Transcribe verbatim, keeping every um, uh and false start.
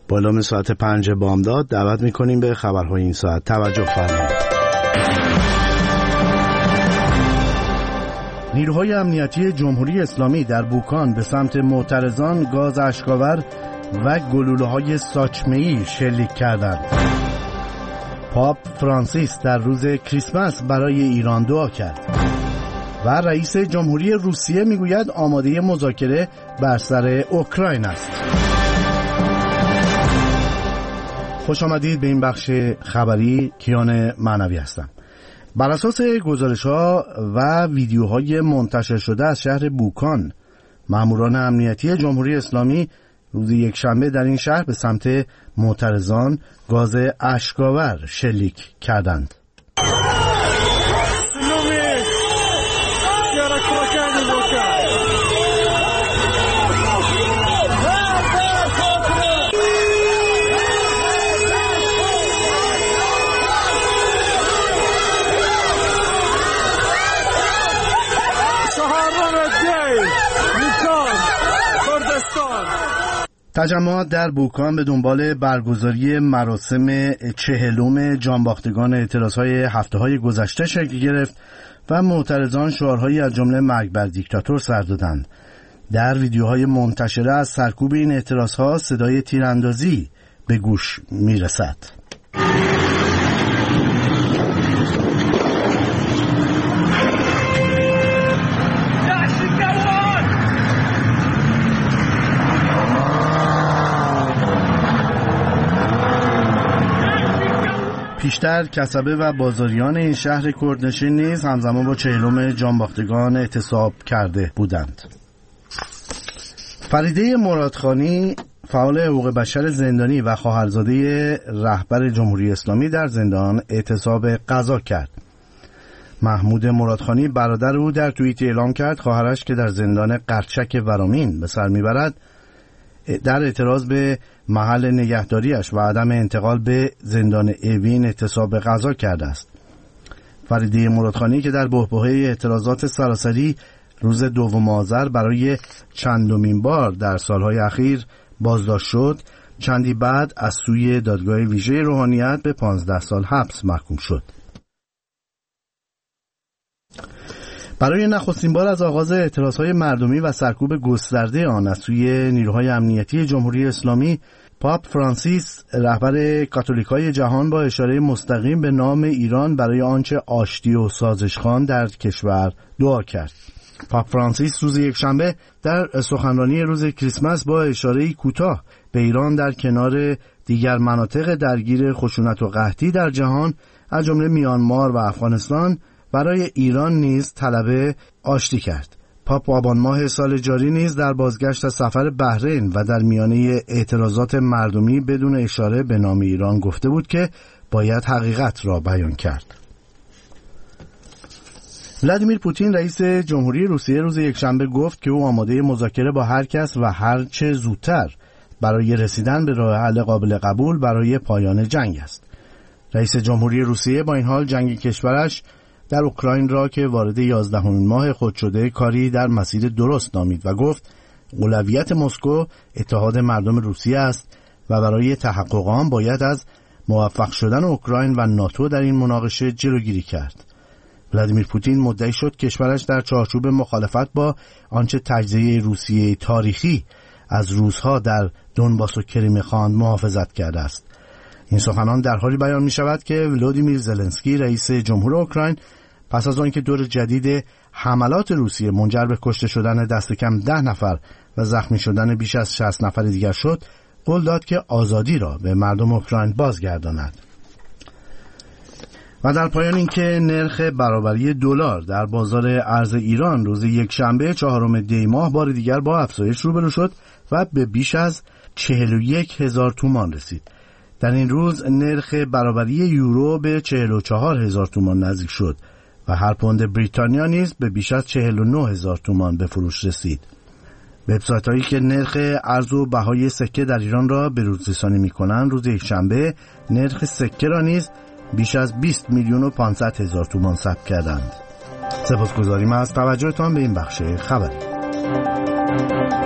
بالا ساعت پنج بامداد دعوت میکنیم به خبرهای این ساعت. توجه فرمایید. نیروهای امنیتی جمهوری اسلامی در بوکان به سمت معترضان گاز اشک‌آور و گلوله‌های ساچمه‌ای شلیک کردند. پاپ فرانسیس در روز کریسمس برای ایران دعا کرد و رئیس جمهوری روسیه میگوید آماده مذاکره بر سر اوکراین است. خوش آمدید به این بخش خبری. کیان معنوی هستم. بر اساس گزارش‌ها و ویدیوهای منتشر شده از شهر بوکان، ماموران امنیتی جمهوری اسلامی روز یکشنبه در این شهر به سمت معترضان گاز اشک‌آور شلیک کردند. تجمعات در بوکان به دنبال برگزاری مراسم چهلم جانباختگان اعتراضهای هفته‌های گذشته شکل گرفت و معترضان شعارهایی از جمله مرگ بر دیکتاتور سر دادند. در ویدیوهای منتشره از سرکوب این اعتراضها صدای تیراندازی به گوش میرسد. پیشتر کسبه و بازاریان این شهر کردنشین نیز همزمان با چهلم جانباختگان اعتصاب کرده بودند. فریده مرادخانی، فعال حقوق بشر زندانی و خواهرزاده رهبر جمهوری اسلامی، در زندان اعتصاب قضا کرد. محمود مرادخانی برادر او در توییت اعلام کرد خواهرش که در زندان قرچک ورامین به سر میبرد در اعتراض به محل نگهداریش و عدم انتقال به زندان اوین اعتصاب قضا کرده است. فریده مرادخانی که در بحبوحه اعتراضات سراسری روز دوم آذر برای چندمین بار در سالهای اخیر بازداشت شد، چندی بعد از سوی دادگاه ویژه روحانیت به پانزده سال حبس محکوم شد. برای نخستین بار از آغاز اعتراضهای مردمی و سرکوب گسترده آن از سوی نیروهای امنیتی جمهوری اسلامی، پاپ فرانسیس رهبر کاتولیکای جهان با اشاره مستقیم به نام ایران برای آنچه آشتی و سازشخوان در کشور دعا کرد. پاپ فرانسیس روز یکشنبه در سخنرانی روز کریسمس با اشاره کوتاه به ایران در کنار دیگر مناطق درگیر خشونت و قحطی در جهان از جمله میانمار و افغانستان برای ایران نیز طلب آشتی کرد. پاپ آبان ماه سال جاری نیز در بازگشت از سفر بحرین و در میانه اعتراضات مردمی بدون اشاره به نام ایران گفته بود که باید حقیقت را بیان کرد. ولادیمیر پوتین رئیس جمهوری روسیه روز یکشنبه گفت که او آماده مذاکره با هر کس و هر چه زودتر برای رسیدن به راه حل قابل قبول برای پایان جنگ است. رئیس جمهوری روسیه با این حال جنگ کشورش در اوکراین را که وارد یازدهمین ماه خود شده کاری در مسیر درست نامید و گفت اولویت مسکو اتحاد مردم روسیه است و برای تحقق آن باید از موفق شدن اوکراین و ناتو در این مناقشه جلوگیری کرد. ولادیمیر پوتین مدعی شد کشورش در چارچوب مخالفت با آنچه تجزیه روسیه تاریخی از روس‌ها در دونباس و کریم خواند محافظت کرده است. این سخنان در حالی بیان می شود که ولادیمیر زلنسکی رئیس جمهور اوکراین پس از آنکه دور جدید حملات روسیه منجر به کشته شدن دست کم ده نفر و زخمی شدن بیش از شصت نفر دیگر شد، قول داد که آزادی را به مردم اوکراین بازگرداند. و در پایان اینکه نرخ برابری دلار در بازار ارز ایران روز یکشنبه چهارم دی ماه بار دیگر با افزایش روبرو شد و به بیش از چهل و یک هزار تومان رسید. در این روز نرخ برابری یورو به چهل و چهار هزار تومان نزدیک شد و هر پوند بریتانیا نیز به بیش از چهل و نه هزار تومان به فروش رسید. وبسایت‌هایی که نرخ ارز و بهای سکه در ایران را بروزرسانی می‌کنند روز یکشنبه نرخ سکه را نیز بیش از بیست میلیون و پانصد هزار تومان ثبت کردند. سپاسگزاریم از توجهتان به این بخش خبری.